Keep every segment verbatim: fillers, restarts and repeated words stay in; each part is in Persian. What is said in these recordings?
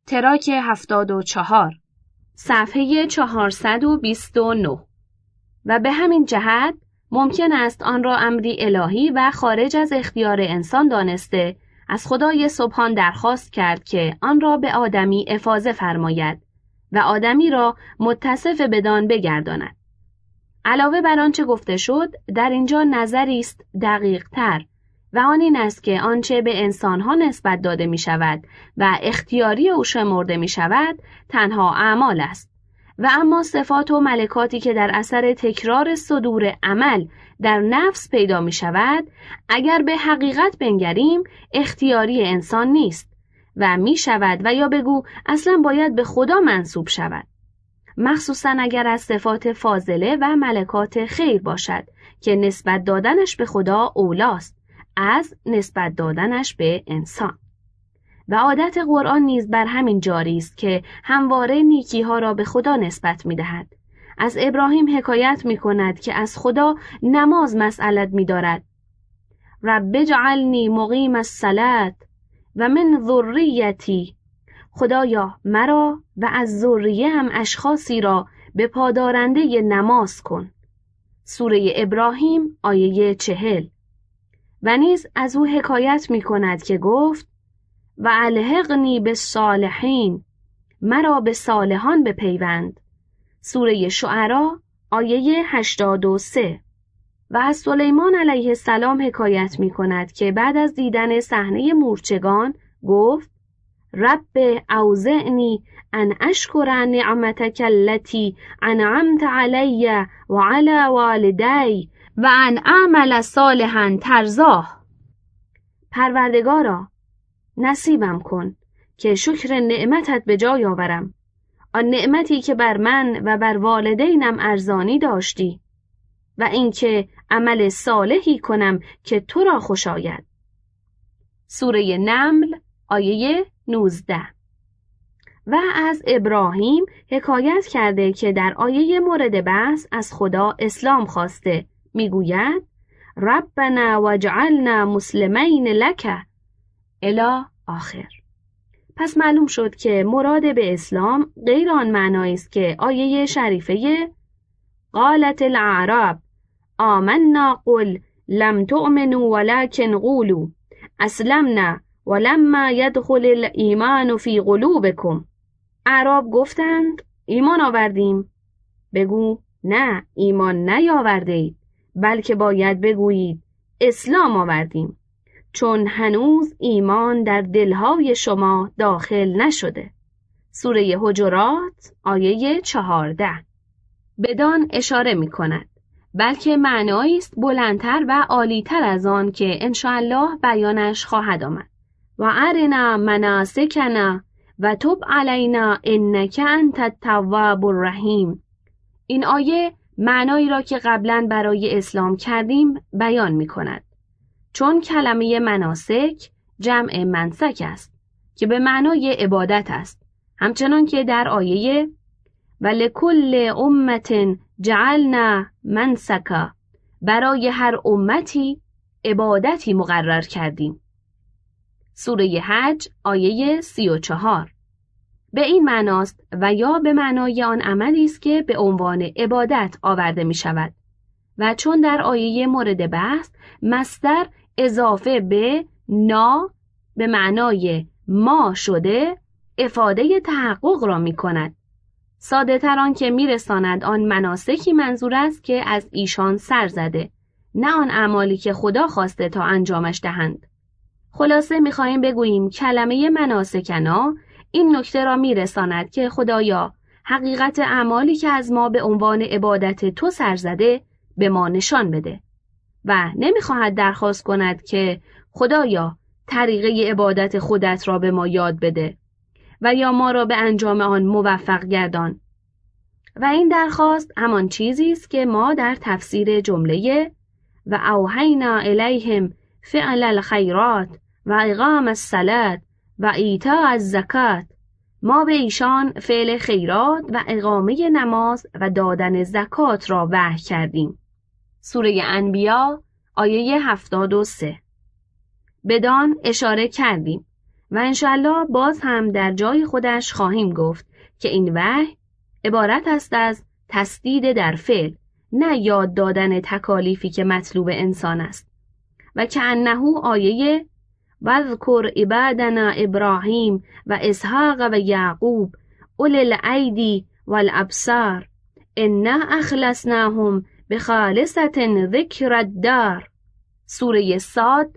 تراک هفتاد و چهار، صفحه چهارصد و بیست و نه. و به همین جهت ممکن است آن را امری الهی و خارج از اختیار انسان دانسته از خدای سبحان درخواست کرد که آن را به آدمی افاضه فرماید و آدمی را متصف بدان بگرداند. علاوه بر آنچه گفته شد، در اینجا نظری است دقیق تر و آن این است که آنچه به انسانها نسبت داده می شود و اختیاری او شمرده می شود تنها اعمال است و اما صفات و ملکاتی که در اثر تکرار صدور عمل در نفس پیدا می شود، اگر به حقیقت بنگریم اختیاری انسان نیست و می شود و یا بگو اصلا باید به خدا منسوب شود، مخصوصا اگر از صفات فاضله و ملکات خیر باشد که نسبت دادنش به خدا اولاست از نسبت دادنش به انسان. و عادت قرآن نیز بر همین جاری است که همواره نیکی ها را به خدا نسبت می دهد. از ابراهیم حکایت می کند که از خدا نماز مسئلت می دارد. رب اجعلنی مقیم الصلاة و من ذریتی، خدایا مرا و از ذریه هم اشخاصی را به پادارنده نماز کن. سوره ابراهیم آیه چهل. و نیز از او حکایت می کند که گفت و الحقنی بالصالحین، مرا به صالحان بپیوند. سوره شعرا آیه هشتاد و سه. و از سلیمان علیه السلام حکایت می کند که بعد از دیدن صحنه مورچگان گفت رب اوزعنی ان اشکر نعمتک التي انعمت علی و علی والدی و ان اعمل صالحا ترضاه. پروردگارا نصیبم کن که شکر نعمتت به جای آورم، آن نعمتی که بر من و بر والدینم ارزانی داشتی، و اینکه عمل صالحی کنم که تو را خوش آید. سوره نمل آیه نوزده. و از ابراهیم حکایت کرده که در آیه مورد بحث از خدا اسلام خواسته، میگوید ربنا واجعلنا مسلمین لک الی آخر. پس معلوم شد که مراد به اسلام غیر آن معنایی است که آیه شریفه قالت الاعراب آمنا قل لم تؤمنوا ولكن قولوا اسلمنا ولما يدخل الایمان فی قلوبکم. اعراب گفتند ایمان آوردیم، بگو نه ایمان نیاوردید، بلکه باید بگویید اسلام آوردیم، چون هنوز ایمان در دلهای شما داخل نشده. سوره حجرات آیه چهارده. بدان اشاره می کند، بلکه معنایی است بلندتر و عالیتر از آن که انشاءالله بیانش خواهد آمد. و ارنا مناسکنا و تب علینا انک انت التواب الرحیم. این آیه معنایی را که قبلا برای اسلام کردیم بیان می کند، چون کلمه مناسک جمع منسک است که به معنای عبادت است، همچنان که در آیه ولکل امت جعلنا منسکا، برای هر امتی عبادتی مقرر کردیم. سوره حج آیه سی و چهار. به این معناست و یا به معنای آن عملی است که به عنوان عبادت آورده می شود و چون در آیه مورد بحث مصدر اضافه به نا به معنای ما شده افاده تحقق را می کند. ساده تر آن که می رساند آن مناسکی منظور است که از ایشان سر زده، نه آن اعمالی که خدا خواسته تا انجامش دهند. خلاصه می خواهیم بگوییم کلمه مناسکنا این نکته را می رساند که خدایا حقیقت اعمالی که از ما به عنوان عبادت تو سر زده به ما نشان بده و نمی خواهد درخواست کند که خدایا طریقه عبادت خودت را به ما یاد بده و یا ما را به انجام آن موفق گردان. و این درخواست همان چیزی است که ما در تفسیر جمله و اوحینا الیهم فعل الخیرات و اقام الصلاة و ایتاء الزکات، ما به ایشان فعل خیرات و اقامه نماز و دادن زکات را وحی کردیم. سوره انبیا آیه هفتاد و سه. بدان اشاره کردیم و انشالله باز هم در جای خودش خواهیم گفت که این وحی عبارت است از تسدید در فعل، نه یاد دادن تکالیفی که مطلوب انسان است. و که انه آیه وذکر عبادنا ابراهیم و اسحاق و یعقوب اولی الایدی والابصار انا اخلصناهم بخالصة ذکر الدار. سوره صاد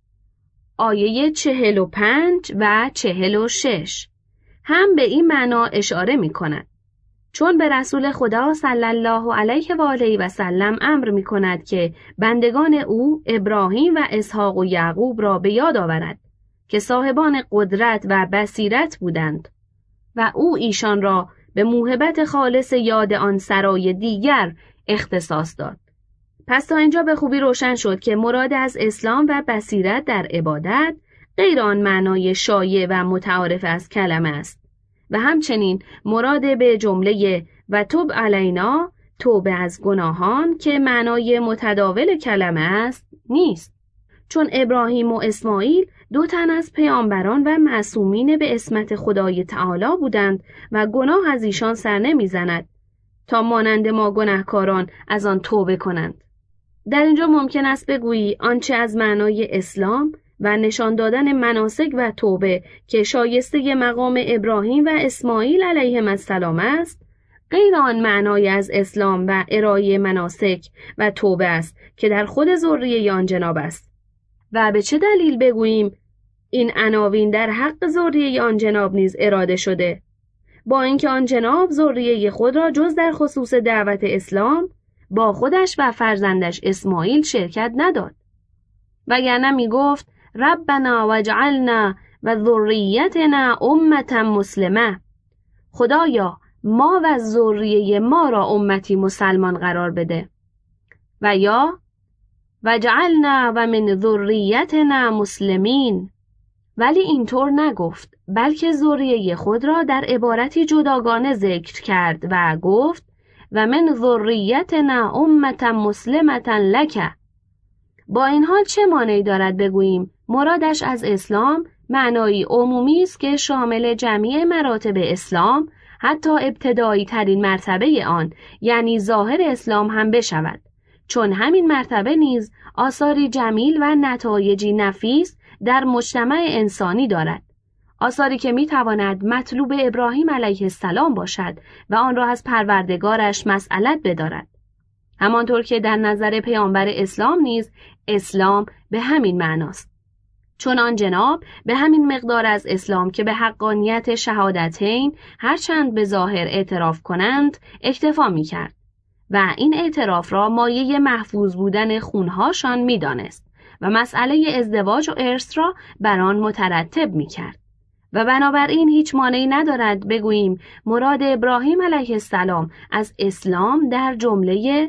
آیه چهل و پنج و چهل و شش هم به این معنا اشاره می کند، چون به رسول خدا صلی الله علیه و آله و سلم امر می کند که بندگان او ابراهیم و اسحاق و یعقوب را به یاد آورد که صاحبان قدرت و بصیرت بودند و او ایشان را به موهبت خالص یاد آن سرای دیگر اختصاص داد. پس تا اینجا به خوبی روشن شد که مراد از اسلام و بصیرت در عبادت غیر آن معنای شایع و متعارف از کلمه است و همچنین مراد به جمله و تب علینا توبه از گناهان که معنای متداول کلمه است نیست، چون ابراهیم و اسماعیل دو تن از پیامبران و معصومین به عصمت خدای تعالی بودند و گناه از ایشان سر نمیزند تا مانند ما گناهکاران از آن توبه کنند. در اینجا ممکن است بگویی آنچه از معنای اسلام و نشان دادن مناسک و توبه که شایسته مقام ابراهیم و اسماعیل علیهم السلام است، غیر آن معنای از اسلام و ارائه مناسک و توبه است که در خود ذریه آن جناب است. و به چه دلیل بگوییم این عناوین در حق ذریه آن جناب نیز اراده شده، با اینکه آن جناب ذریه خود را جز در خصوص دعوت اسلام با خودش و فرزندش اسماعیل شرکت نداد، وگرنه می گفت ربنا وجعلنا و ذریتنا امتا مسلمه، خدایا ما و ذریه ما را امتی مسلمان قرار بده، و یا وجعلنا و من ذریتنا مسلمین. ولی اینطور نگفت، بلکه ذریه خود را در عبارتی جداگانه ذکر کرد و گفت و من ذریتنا امتا مسلمة لک. با این حال چه مانعی دارد بگوییم مرادش از اسلام معنایی عمومی است که شامل جمیع مراتب اسلام، حتی ابتدایی ترین مرتبه آن یعنی ظاهر اسلام هم بشود، چون همین مرتبه نیز آثاری جمیل و نتایجی نفیس در مجتمع انسانی دارد، آثاری که میتواند مطلوب ابراهیم علیه السلام باشد و آن را از پروردگارش مسئلت بدارد. همانطور که در نظر پیامبر اسلام نیز اسلام به همین معناست، چون آن جناب به همین مقدار از اسلام که به حقانیت شهادتین هرچند به ظاهر اعتراف کنند اکتفا میکرد و این اعتراف را مایه محفوظ بودن خونهاشان میدانست و مسئله ازدواج و ارث را بر آن مترتب میکرد. و بنابراین هیچ مانعی ندارد بگوییم مراد ابراهیم علیه السلام از اسلام در جمله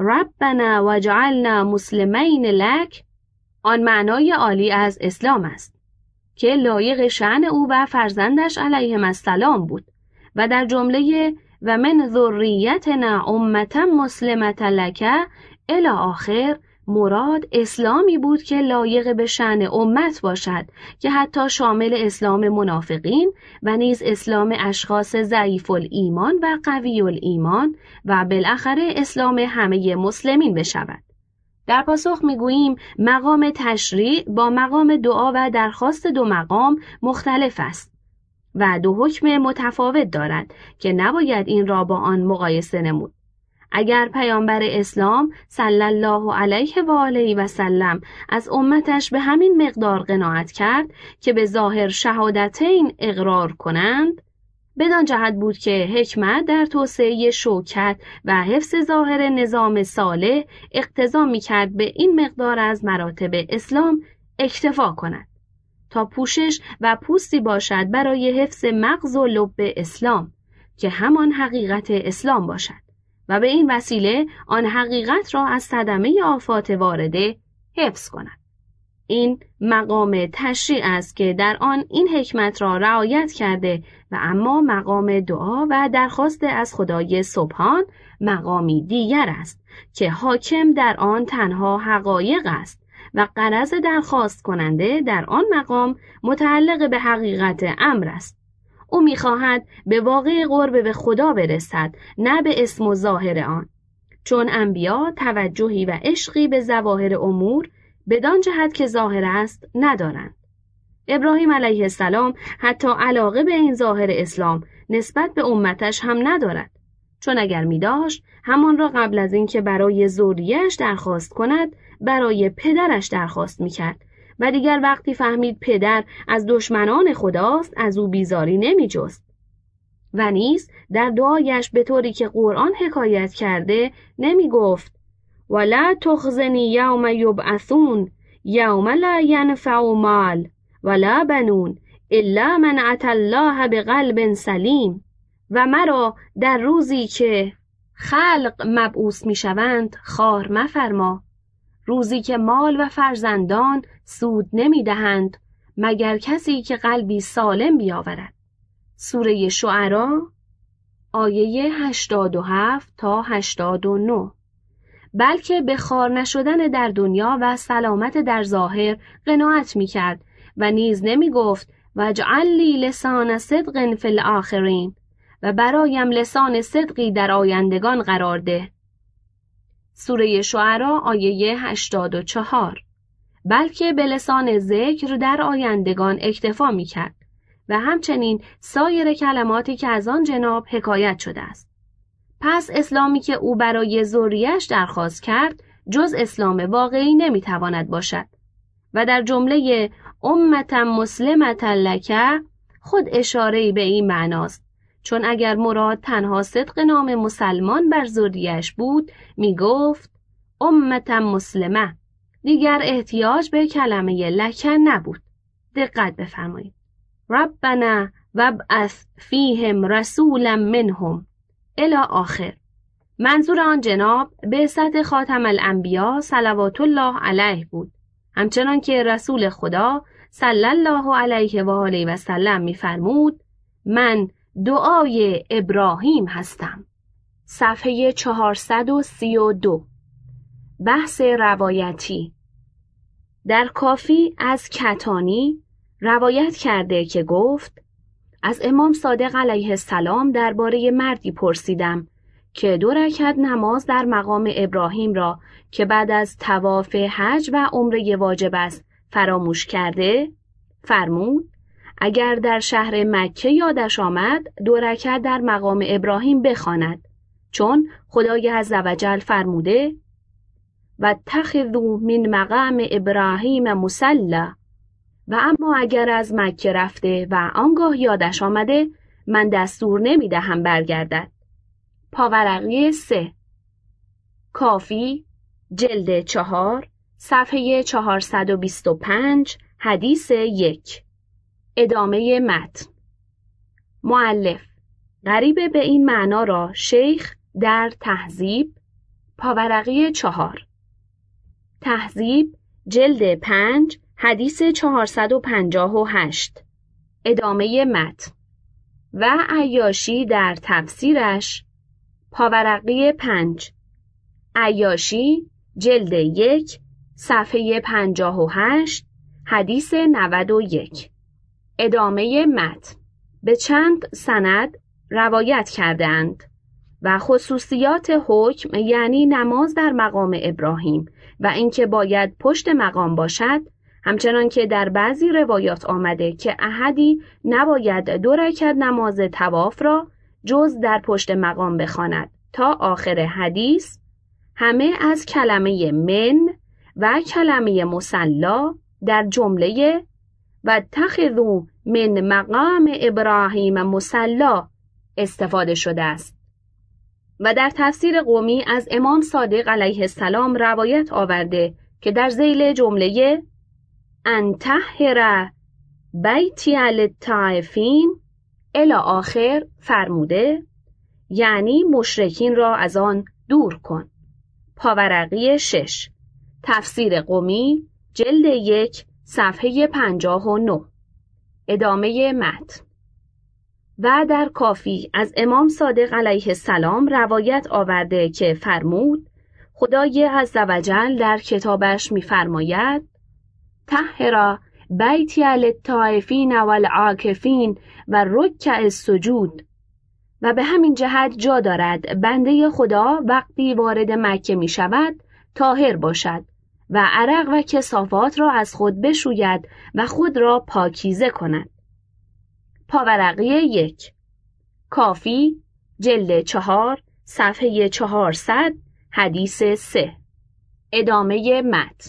ربنا وجعلنا مسلمین لک آن معنای عالی از اسلام است که لایق شأن او و فرزندش علیهم السلام بود و در جمله و من ذریتنا امتا مسلمة لک الی آخر مراد اسلامی بود که لایق به شأن امت باشد که حتی شامل اسلام منافقین و نیز اسلام اشخاص ضعیف الایمان و قوی الایمان و بالاخره اسلام همه مسلمین بشود. در پاسخ میگوییم مقام تشریع با مقام دعا و درخواست دو مقام مختلف است و دو حکم متفاوت دارد که نباید این را با آن مقایسه نمود. اگر پیامبر اسلام صلی الله علیه و آله و سلم از امتش به همین مقدار قناعت کرد که به ظاهر شهادتین اقرار کنند، بدان جهت بود که حکمت در توسعه شوکت و حفظ ظاهر نظام صالح اقتضا می‌کرد به این مقدار از مراتب اسلام اکتفا کند تا پوشش و پوستی باشد برای حفظ مغز و لب اسلام که همان حقیقت اسلام باشد و به این وسیله آن حقیقت را از صدمه آفات وارده حفظ کند. این مقام تشریع است که در آن این حکمت را رعایت کرده و اما مقام دعا و درخواست از خدای سبحان مقامی دیگر است که حاکم در آن تنها حقایق است و غرض درخواست کننده در آن مقام متعلق به حقیقت امر است. او می‌خواهد به واقع قرب به خدا برسد، نه به اسم و ظاهر آن، چون انبیا توجهی و عشقی به ظواهر امور بدان جهت که ظاهر است ندارند. ابراهیم علیه السلام حتی علاقه به این ظاهر اسلام نسبت به امتش هم ندارد، چون اگر می داشت همان را قبل از اینکه برای ذریه‌اش درخواست کند برای پدرش درخواست می کرد و دیگر وقتی فهمید پدر از دشمنان خداست از او بیزاری نمی جست. و نیز در دعایش به طوری که قرآن حکایت کرده نمی گفت ولا تخزنی یوم یبعثون یوم لا ینفع مال ولا بنون الا من اتى الله بقلب سلیم، و مرا در روزی که خلق مبعوث می شوند خار مفرما، روزی که مال و فرزندان سود نمی دهند مگر کسی که قلبی سالم بیاورد. سوره شعرا آیه هشتاد و هفت تا هشتاد و نه. بلکه به خار نشدن در دنیا و سلامت در ظاهر قناعت می کرد و نیز نمی گفت واجعل لی لسان صدق فی الاخرین، و برایم لسان صدقی در آیندگان قرار ده. سوره شعرا آیه هشتاد و چهار. بلکه به لسان ذکر در آیندگان اکتفا می کرد و همچنین سایر کلماتی که از آن جناب حکایت شده است. پس اسلامی که او برای ذریه‌اش درخواست کرد جز اسلام واقعی نمی تواند باشد و در جمله امتا مسلمتا لک خود اشاره‌ای به این معناست، چون اگر مراد تنها صدق نام مسلمان بر ذریه‌اش بود می گفت امتا مسلمه، دیگر احتیاج به کلمه لک نبود. دقت بفرمایید. ربنا وابعث فیهم رسولا منهم الی آخر. منظور آن جناب بعثت خاتم الانبیا صلوات الله علیه بود، همچنان که رسول خدا صلی الله علیه و آله و سلم می‌فرمود من دعای ابراهیم هستم. صفحه چهارصد و سی و دو. بحث روایتی. در کافی از کتانی روایت کرده که گفت از امام صادق علیه السلام درباره مردی پرسیدم که دو رکعت نماز در مقام ابراهیم را که بعد از طواف حج و عمره واجب است فراموش کرده. فرمود اگر در شهر مکه یادش آمد دو رکعت در مقام ابراهیم بخواند، چون خدای عزوجل فرموده واتخذوا من مقام ابراهیم مصلی، و اما اگر از مکه رفته و آنگاه یادش آمده من دستور نمی دهم برگردد. پاورقی سه. کافی جلد چهار صفحه چهارصد و بیست و پنج حدیث یک. ادامه متن. مؤلف غریبه به این معنا را شیخ در تهذیب پاورقی چهار. تهذیب جلد پنج حدیث چهارصد و پنجاه و هشت. ادامه متن. و عیاشی در تفسیرش پاورقی پنج. عیاشی جلد یک صفحه پنجاه و هشت حدیث نود و یک. ادامه متن. به چند سند روایت کردند و خصوصیات حکم یعنی نماز در مقام ابراهیم و اینکه باید پشت مقام باشد، همچنان که در بعضی روایات آمده که احدی نباید دو رکعت نماز طواف را جز در پشت مقام بخواند تا آخر حدیث، همه از کلمه من و کلمه مصلا در جمله واتخذوا من مقام ابراهیم مصلا استفاده شده است. و در تفسیر قمی از امام صادق علیه السلام روایت آورده که در ذیل جمله ان طهر بیتی للطائفین الی آخر فرموده یعنی مشرکین را از آن دور کن. پاورقی شش. تفسیر قمی جلد یک صفحه پنجاه و نه. ادامه متن. و در کافی از امام صادق علیه السلام روایت آورده که فرمود خدای عزوجل در کتابش می‌فرماید: طهر بیتی للطائفین والعاکفین و رکع السجود. و به همین جهت جا دارد بنده خدا وقتی وارد مکه می شود طاهر باشد و عرق و کثافات را از خود بشوید و خود را پاکیزه کند. پاورقی یک، کافی، جلد چهار، صفحه چهارصد، حدیث سه. ادامه متن.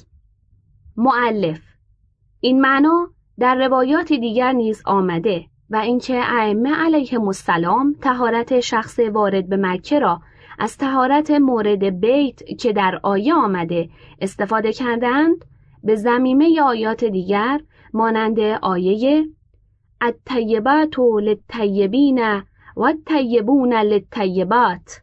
مؤلف: این معنا در روایات دیگر نیز آمده و اینکه ائمه علیهم السلام طهارت شخص وارد به مکه را از طهارت مورد بیت که در آیه آمده استفاده کردند، به ضمیمه آیات دیگر مانند آیه الطیبات للطیبین و الطیبون للطیبات،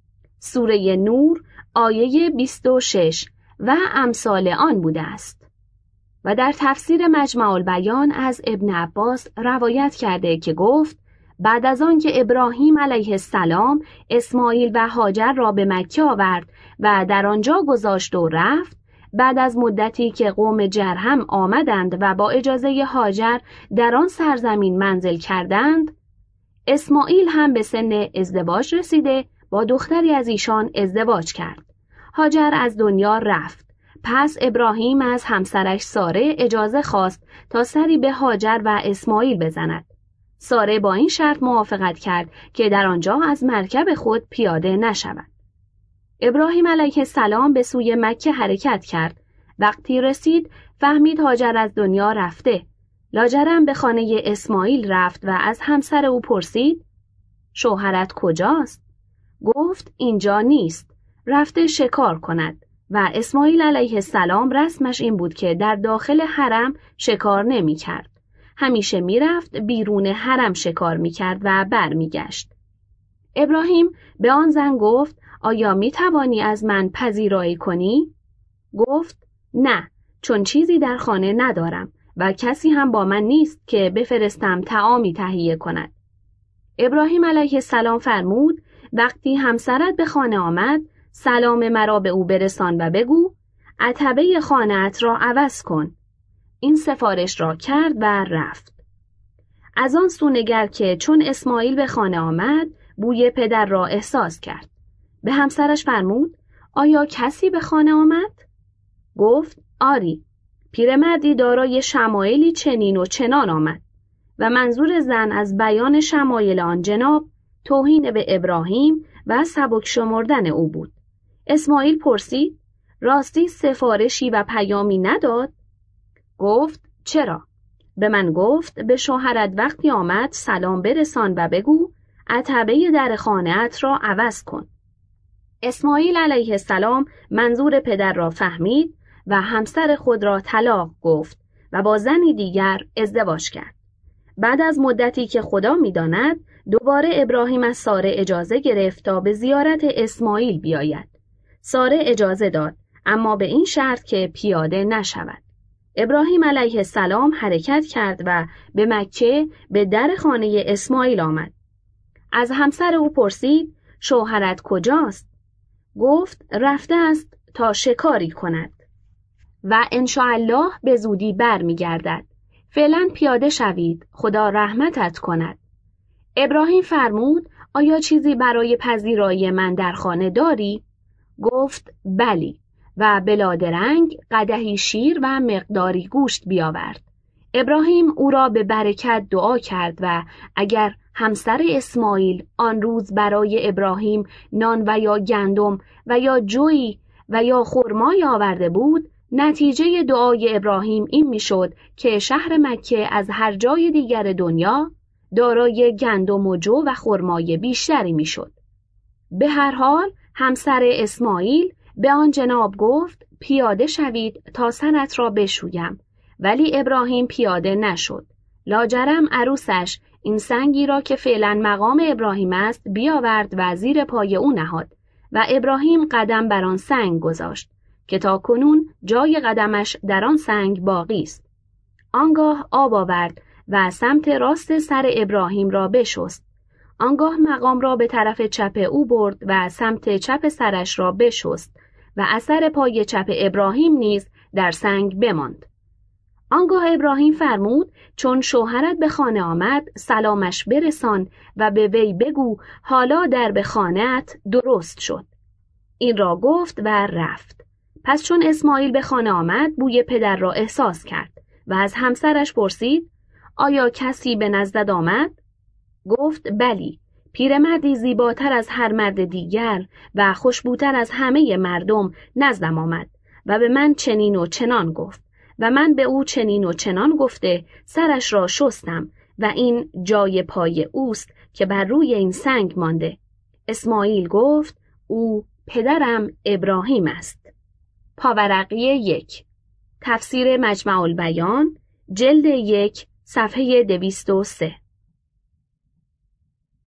سوره نور آیه بیست و شش و امثال آن بوده است. و در تفسیر مجمع البیان از ابن عباس روایت کرده که گفت بعد از آن که ابراهیم علیه السلام اسماعیل و هاجر را به مکه آورد و در آنجا گذاشت و رفت، بعد از مدتی که قوم جرهم آمدند و با اجازه هاجر در آن سرزمین منزل کردند، اسماعیل هم به سن ازدواج رسیده با دختری از ایشان ازدواج کرد. هاجر از دنیا رفت. پس ابراهیم از همسرش ساره اجازه خواست تا سری به هاجر و اسماعیل بزند. ساره با این شرط موافقت کرد که در آنجا از مرکب خود پیاده نشود. ابراهیم علیه السلام به سوی مکه حرکت کرد. وقتی رسید فهمید هاجر از دنیا رفته. لاجرم به خانه اسماعیل رفت و از همسر او پرسید: شوهرت کجاست؟ گفت اینجا نیست، رفته شکار کند. و اسماعیل علیه السلام رسمش این بود که در داخل حرم شکار نمی کرد. همیشه می رفت بیرون حرم شکار می کرد و بر می گشت. ابراهیم به آن زن گفت: آیا می توانی از من پذیرایی کنی؟ گفت: نه، چون چیزی در خانه ندارم و کسی هم با من نیست که بفرستم طعامی تهیه کند. ابراهیم علیه السلام فرمود: وقتی همسرت به خانه آمد سلام مرا به او برسان و بگو عتبه خانه‌ات را عوض کن. این سفارش را کرد و رفت. از آن سو نگر که چون اسماعیل به خانه آمد بوی پدر را احساس کرد. به همسرش فرمود: آیا کسی به خانه آمد؟ گفت: آری، پیرمردی دارای شمایلی چنین و چنان آمد. و منظور زن از بیان شمایل آن جناب توهین به ابراهیم و سبک شمردن او بود. اسماعیل پرسید: راستی سفارشی و پیامی نداد؟ گفت: چرا؟ به من گفت به شوهرت وقتی آمد سلام برسان و بگو عتبه در خانه‌ات را عوض کن. اسماعیل علیه السلام منظور پدر را فهمید و همسر خود را طلاق گفت و با زنی دیگر ازدواج کرد. بعد از مدتی که خدا می‌داند دوباره ابراهیم از ساره اجازه گرفت تا به زیارت اسماعیل بیاید. ساره اجازه داد، اما به این شرط که پیاده نشود. ابراهیم علیه السلام حرکت کرد و به مکه به در خانه اسماعیل آمد. از همسر او پرسید: شوهرت کجاست؟ گفت: رفته است تا شکاری کند و انشاءالله به زودی بر می گردد. فعلا پیاده شوید، خدا رحمتت کند. ابراهیم فرمود: آیا چیزی برای پذیرایی من در خانه داری؟ گفت: بلی. و بلادرنگ قدحی شیر و مقداری گوشت بیاورد. ابراهیم او را به برکت دعا کرد و اگر همسر اسماعیل آن روز برای ابراهیم نان و یا گندم و یا جوی و یا خرمای آورده بود، نتیجه دعای ابراهیم این میشد که شهر مکه از هر جای دیگر دنیا دارای گندم و جو و خرمای بیشتری میشد. به هر حال همسر اسماعیل به آن جناب گفت: پیاده شوید تا سرت را بشویم. ولی ابراهیم پیاده نشد. لاجرم عروسش این سنگی را که فعلا مقام ابراهیم است بیاورد و زیر پای او نهاد و ابراهیم قدم بر آن سنگ گذاشت که تا کنون جای قدمش در آن سنگ باقی است. آنگاه آب آورد و سمت راست سر ابراهیم را بشست. آنگاه مقام را به طرف چپ او برد و سمت چپ سرش را بشست و اثر پای چپ ابراهیم نیز در سنگ بماند. آنگاه ابراهیم فرمود چون شوهرت به خانه آمد سلامش برسان و به وی بگو حالا در به خانه‌ات درست شد. این را گفت و رفت. پس چون اسماعیل به خانه آمد بوی پدر را احساس کرد و از همسرش پرسید آیا کسی به نزدت آمد؟ گفت بلی، پیرمردی زیباتر از هر مرد دیگر و خوشبوتر از همه مردم نزدم آمد و به من چنین و چنان گفت و من به او چنین و چنان گفته سرش را شستم و این جای پای اوست که بر روی این سنگ مانده. اسماعیل گفت او پدرم ابراهیم است. پاورقی یک، تفسیر مجمع البیان، جلد یک، صفحه دویست و سه.